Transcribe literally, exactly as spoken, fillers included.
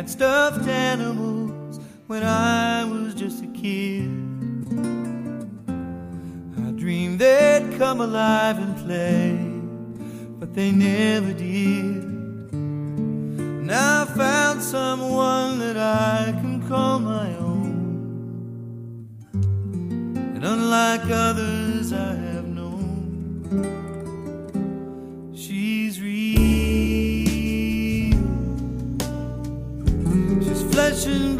had stuffed animals when I was just a kid. I dreamed they'd come alive and play, but they never did. Now I found someone that I can call my own, and unlike others I have known, she's real. She's flesh and